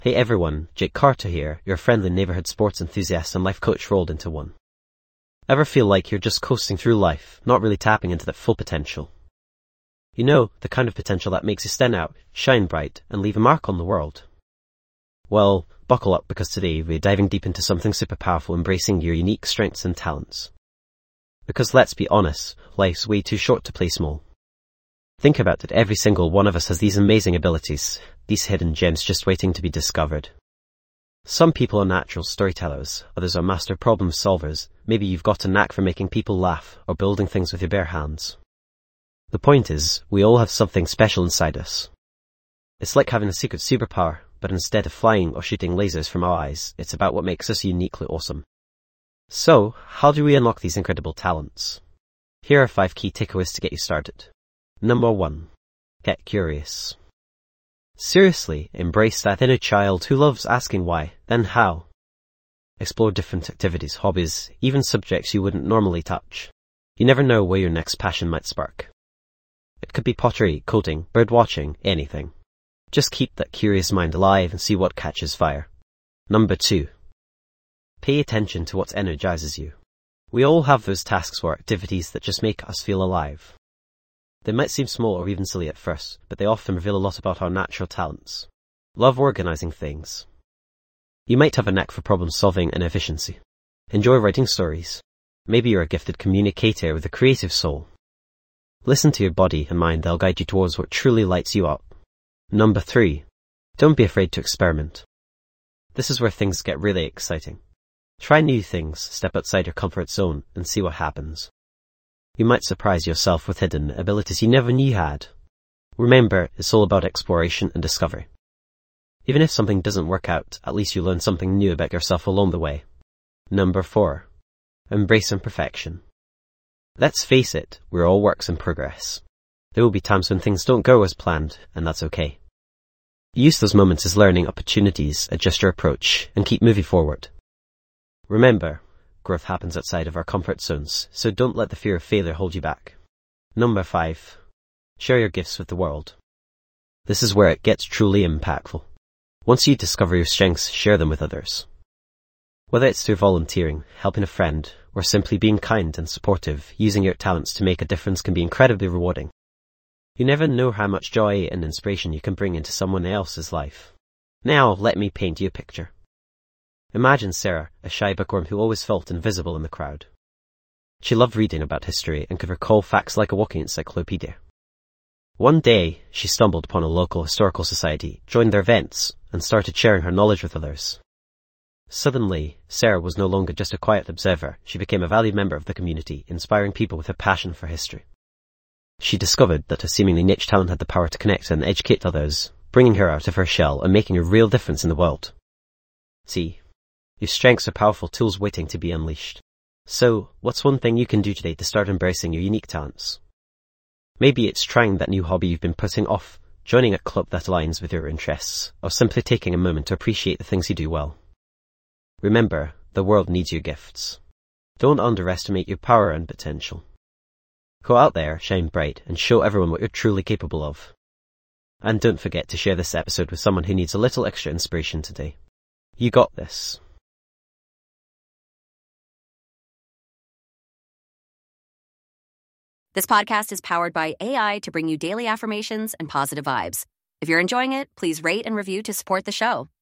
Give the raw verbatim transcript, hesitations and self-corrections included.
Hey everyone, Jake Carter here, your friendly neighborhood sports enthusiast and life coach rolled into one. Ever feel like you're just coasting through life, not really tapping into that full potential? You know, the kind of potential that makes you stand out, shine bright, and leave a mark on the world. Well, buckle up because today we're diving deep into something super powerful, embracing your unique strengths and talents. Because let's be honest, life's way too short to play small. Think about it, every single one of us has these amazing abilities, these hidden gems just waiting to be discovered. Some people are natural storytellers, others are master problem solvers. Maybe you've got a knack for making people laugh or building things with your bare hands. The point is, we all have something special inside us. It's like having a secret superpower, but instead of flying or shooting lasers from our eyes, it's about what makes us uniquely awesome. So, how do we unlock these incredible talents? Here are five key takeaways to get you started. Number one, get curious. Seriously, embrace that inner child who loves asking why, then how. Explore different activities, hobbies, even subjects you wouldn't normally touch. You never know where your next passion might spark. It could be pottery, coding, bird watching, anything. Just keep that curious mind alive and see what catches fire. Number two, pay attention to what energizes you. We all have those tasks or activities that just make us feel alive. They might seem small or even silly at first, but they often reveal a lot about our natural talents. Love organizing things. You might have a knack for problem solving and efficiency. Enjoy writing stories. Maybe you're a gifted communicator with a creative soul. Listen to your body and mind, they'll guide you towards what truly lights you up. Number three, don't be afraid to experiment. This is where things get really exciting. Try new things, step outside your comfort zone, and see what happens. You might surprise yourself with hidden abilities you never knew you had. Remember, it's all about exploration and discovery. Even if something doesn't work out, at least you learn something new about yourself along the way. Number four, embrace imperfection. Let's face it, we're all works in progress. There will be times when things don't go as planned, and that's okay. Use those moments as learning opportunities, adjust your approach, and keep moving forward. Remember, growth happens outside of our comfort zones, so don't let the fear of failure hold you back. Number five, share your gifts with the world. This is where it gets truly impactful. Once you discover your strengths, share them with others. Whether it's through volunteering, helping a friend, or simply being kind and supportive, using your talents to make a difference can be incredibly rewarding. You never know how much joy and inspiration you can bring into someone else's life. Now, let me paint you a picture. Imagine Sarah, a shy bookworm who always felt invisible in the crowd. She loved reading about history and could recall facts like a walking encyclopedia. One day, she stumbled upon a local historical society, joined their events, and started sharing her knowledge with others. Suddenly, Sarah was no longer just a quiet observer. She became a valued member of the community, inspiring people with her passion for history. She discovered that her seemingly niche talent had the power to connect and educate others, bringing her out of her shell and making a real difference in the world. See, your strengths are powerful tools waiting to be unleashed. So, what's one thing you can do today to start embracing your unique talents? Maybe it's trying that new hobby you've been putting off, joining a club that aligns with your interests, or simply taking a moment to appreciate the things you do well. Remember, the world needs your gifts. Don't underestimate your power and potential. Go out there, shine bright, and show everyone what you're truly capable of. And don't forget to share this episode with someone who needs a little extra inspiration today. You got this. This podcast is powered by A I to bring you daily affirmations and positive vibes. If you're enjoying it, please rate and review to support the show.